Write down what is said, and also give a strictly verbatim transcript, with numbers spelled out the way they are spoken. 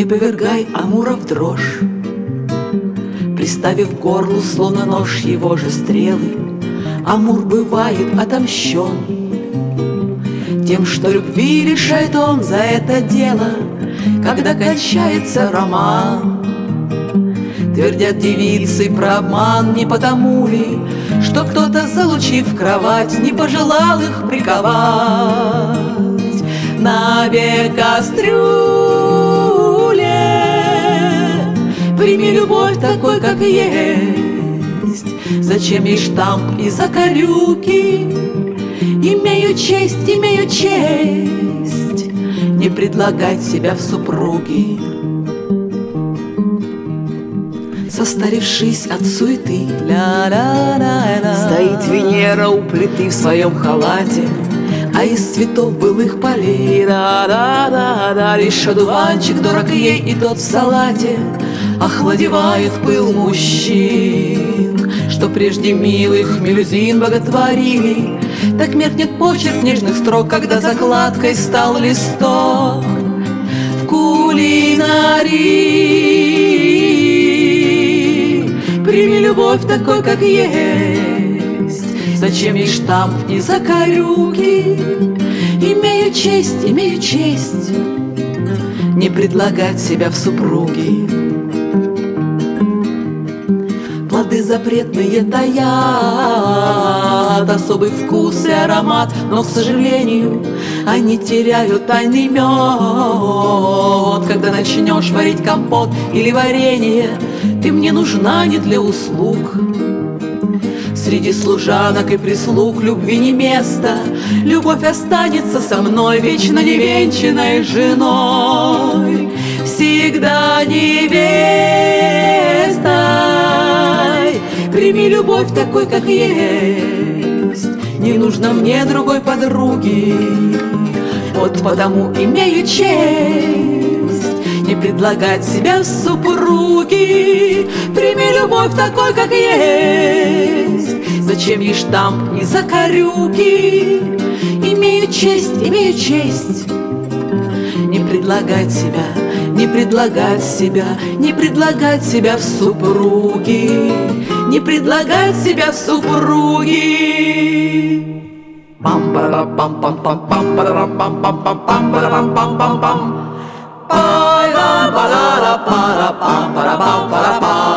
повергай Амура в дрожь, приставив к горлу, словно нож, его же стрелы. Амур бывает отомщен тем, что любви лишает он за это дело, когда кончается роман. Твердят девицы про обман, не потому ли, что кто-то, залучив кровать, не пожелал их приковать навек кастрюле. Прими любовь такой, как есть. Зачем ей штамп и закорюки? Имею честь, имею честь не предлагать себя в супруги. Состарившись от суеты, стоит Венера у плиты в своем халате, а из цветов былых полей лишь одуванчик дорог ей, и тот в салате охладевает пыл мужчин, что прежде милых мелюзин боготворили. Так меркнет почерк нежных строк, когда закладкой стал листок в кулинарии. Прими любовь такой, как есть. Зачем ей штамп и закорюки? Имею честь, имею честь не предлагать себя в супруги. Плоды запретные таят особый вкус и аромат, но, к сожалению, они теряют тайный мед. Когда начнешь варить компот или варенье, ты мне нужна не для услуг. Среди служанок и прислуг любви не место. Любовь останется со мной вечно невенчанной женой, всегда невестой. Прими любовь такой, как есть. Не нужно мне другой подруги. Вот потому имею честь не предлагать себя в супруги. Прими любовь такой, как есть. Зачем ей штамп и закорюки? Имею честь, имею честь не предлагать себя, не предлагать себя, не предлагать себя в супруги, не предлагать себя в супруги. Пам-парам-пам-пам-пам-пам-парам-пам-пам-пам. Пай-ра-па-ра-па-ра-пам-пара-пам-пара-пам.